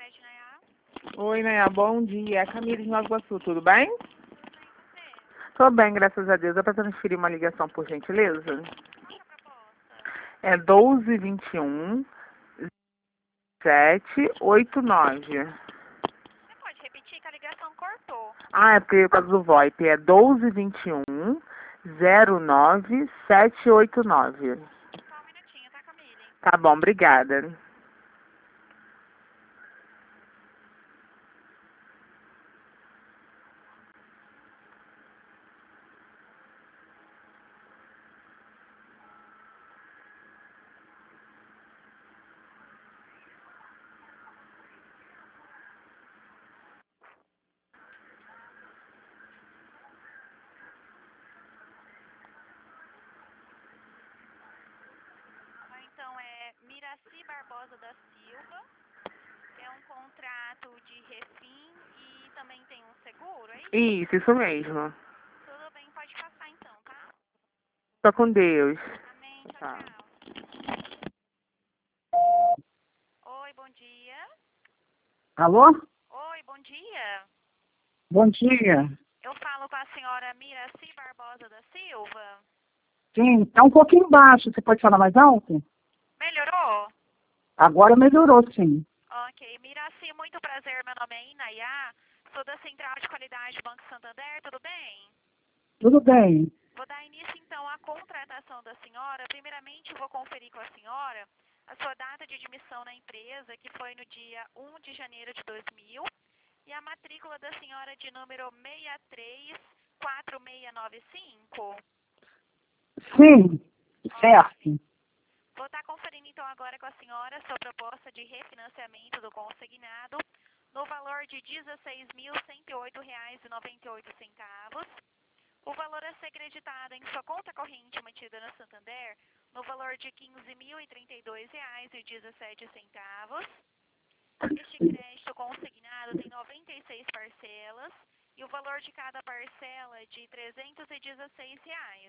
Crédito Nayá. Oi, Nayá, bom dia. É a Camila de Nova Iguaçu, tudo bem? Tudo bem, você? Tô bem, graças a Deus. Dá pra transferir uma ligação, por gentileza? Qual que é a proposta? É 1221 789. Você pode repetir que a ligação cortou. Ah, é por causa do VoIP. É 1221 09789. Só um minutinho, tá, Camille? Tá bom, obrigada. Então, é Miraci Barbosa da Silva. É um contrato de refim e também tem um seguro, é isso? Isso mesmo. Tudo bem, pode passar então, tá? Tô com Deus. Amém, tchau, Tá. tchau. Oi, bom dia. Alô? Oi, bom dia. Bom dia. Eu falo com a senhora Miraci Barbosa da Silva. Sim, tá um pouquinho baixo. Você pode falar mais alto? Melhorou? Agora melhorou, sim. Ok, Miraci, muito prazer, meu nome é Inayá, sou da Central de Qualidade do Banco Santander, tudo bem? Tudo bem. Vou dar início então à contratação da senhora. Primeiramente vou conferir com a senhora a sua data de admissão na empresa, que foi no dia 1 de janeiro de 2000, e a matrícula da senhora de número 634695. Sim, certo. Vou estar conferindo então agora com a senhora a sua proposta de refinanciamento do consignado no valor de R$ 16.108,98. O valor a ser creditado em sua conta corrente mantida no Santander no valor de R$ 15.032,17. Este crédito consignado tem 96 parcelas e o valor de cada parcela é de R$ 316.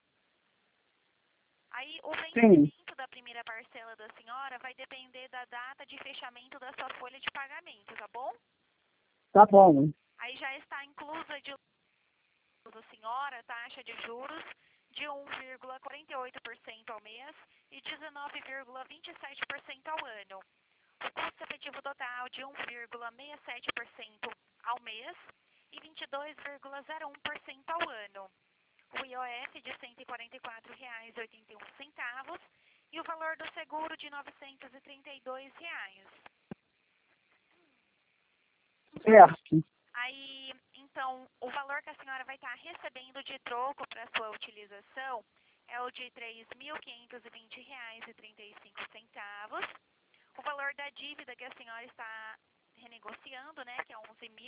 Aí o vencimento da primeira parcela da senhora vai depender da data de fechamento da sua folha de pagamento, tá bom? Tá bom. Aí já está inclusa de da senhora taxa de juros de 1,48% ao mês e 19,27% ao ano. O custo efetivo total de 1,67% ao mês e 22,01% ao ano. O IOF de R$ 144,81 e o valor do seguro de R$ 932. Certo. Aí, então, o valor que a senhora vai estar recebendo de troco para sua utilização é o de R$ 3.520,35. O valor da dívida que a senhora está renegociando, né, que é R$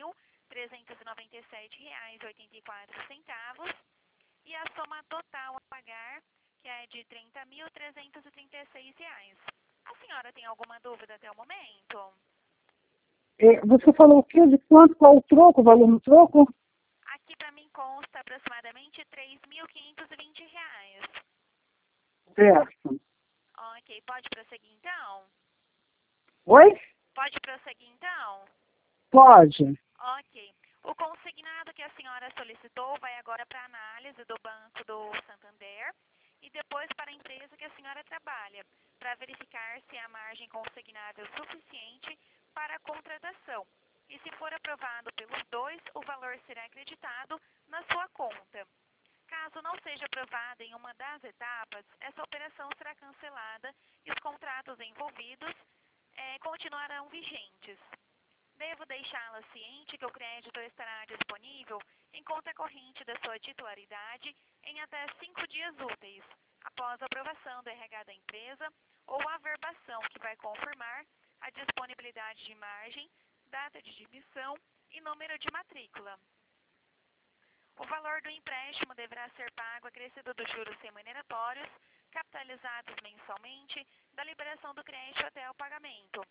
11.397,84. E a soma total a pagar, que é de R$ 30.336. A senhora tem alguma dúvida até o momento? Você falou o quê? De quanto? Qual o troco? O valor do troco? Aqui para mim consta aproximadamente R$ 3.520. Certo. Ok, pode prosseguir então? Oi? Pode prosseguir então? Pode. Ok. O consignado que a senhora solicitou vai agora para análise do Banco do Santander e depois para a empresa que a senhora trabalha, para verificar se a margem consignável é suficiente para a contratação. E se for aprovado pelos dois, o valor será acreditado na sua conta. Caso não seja aprovada em uma das etapas, essa operação será cancelada e os contratos envolvidos continuarão vigentes. Devo deixá-la ciente que o crédito estará disponível em conta corrente da sua titularidade em até 5 dias úteis, após a aprovação do RH da empresa ou averbação que vai confirmar a disponibilidade de margem, data de admissão e número de matrícula. O valor do empréstimo deverá ser pago acrescido dos juros remuneratórios, capitalizados mensalmente, da liberação do crédito até o pagamento.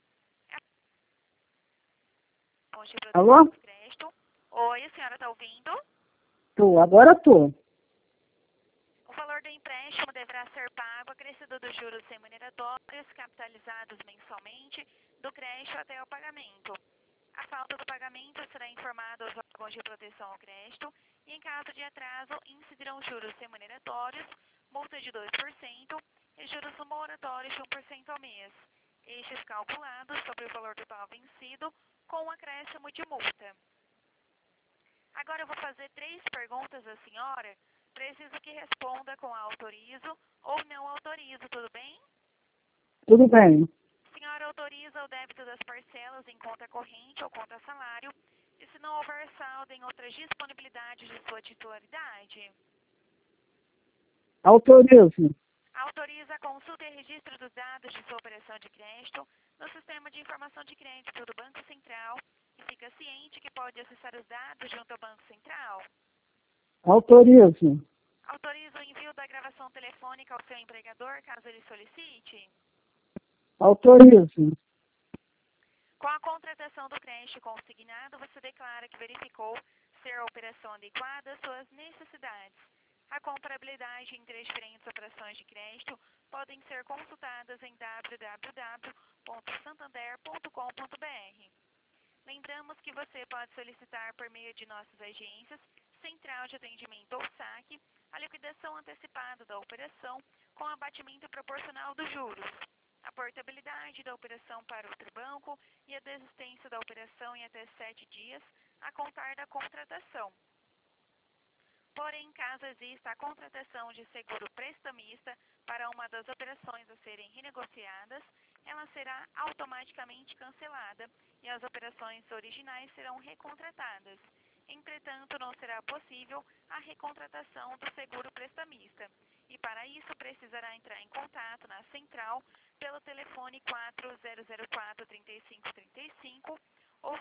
Alô? Crédito. Oi, a senhora está ouvindo? Agora tô. O valor do empréstimo deverá ser pago acrescido dos juros remuneratórios, capitalizados mensalmente, do crédito até o pagamento. A falta do pagamento será informada aos órgãos de proteção ao crédito e, em caso de atraso, incidirão juros remuneratórios, multa de 2% e juros moratórios de 1% ao mês, estes calculados sobre o valor total vencido com um acréscimo de multa. Agora eu vou fazer 3 perguntas à senhora. Preciso que responda com autorizo ou não autorizo, tudo bem? Tudo bem. A senhora autoriza o débito das parcelas em conta corrente ou conta salário e se não houver saldo em outras disponibilidades de sua titularidade? Autorizo. Autoriza a consulta e registro dos dados de sua operação de crédito no Sistema de Informação de Crédito do Banco Central e fica ciente que pode acessar os dados junto ao Banco Central? Autorizo. Autoriza o envio da gravação telefônica ao seu empregador, caso ele solicite? Autorizo. Com a contratação do crédito consignado, você declara que verificou ser a operação adequada às suas necessidades. A comparabilidade entre as diferentes operações de crédito podem ser consultadas em www.santander.com.br. Lembramos que você pode solicitar por meio de nossas agências, Central de Atendimento ou SAC, a liquidação antecipada da operação com abatimento proporcional dos juros, a portabilidade da operação para outro banco e a desistência da operação em até 7 dias a contar da contratação. Porém, caso exista a contratação de seguro prestamista para uma das operações a serem renegociadas, ela será automaticamente cancelada e as operações originais serão recontratadas. Entretanto, não será possível a recontratação do seguro prestamista e, para isso, precisará entrar em contato na central pelo telefone 4004-3535 ou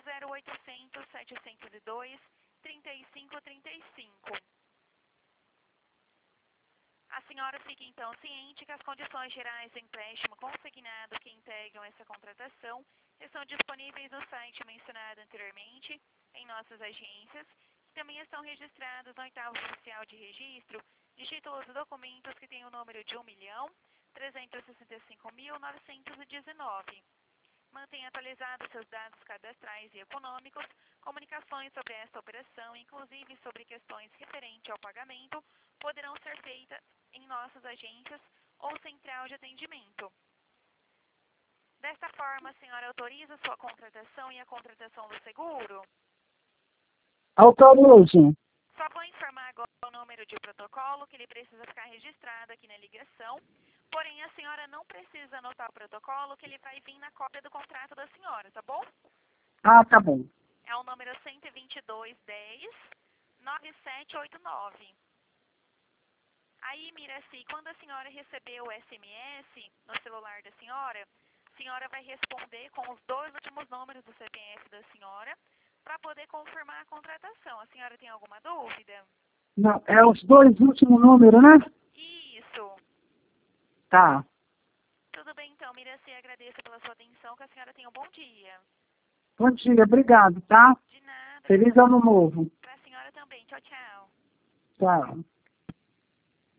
0800-702-3535. A senhora fica então ciente que as condições gerais do empréstimo consignado que integram essa contratação estão disponíveis no site mencionado anteriormente, em nossas agências, que também estão registrados no 8º oficial de registro de títulos e documentos que tem o número de 1.365.919. Mantenha atualizados seus dados cadastrais e econômicos, comunicações sobre esta operação, inclusive sobre questões referentes ao pagamento, poderão ser feitas em nossas agências ou central de atendimento. Desta forma, a senhora autoriza sua contratação e a contratação do seguro? Autorizo. Só vou informar agora o número de protocolo que ele precisa ficar registrado aqui na ligação. Porém, a senhora não precisa anotar o protocolo, que ele vai vir na cópia do contrato da senhora, tá bom? Ah, tá bom. É o número 12210-9789. Aí, Miraci, quando a senhora receber o SMS no celular da senhora, a senhora vai responder com os 2 últimos números do CPF da senhora para poder confirmar a contratação. A senhora tem alguma dúvida? Não, é os 2 últimos números, né? Isso. Tá. Tudo bem, então, Miraci, agradeço pela sua atenção, que a senhora tenha um bom dia. Bom dia, obrigado, tá? De nada. Feliz Ano Novo. Para a senhora também. Tchau, tchau. Tchau.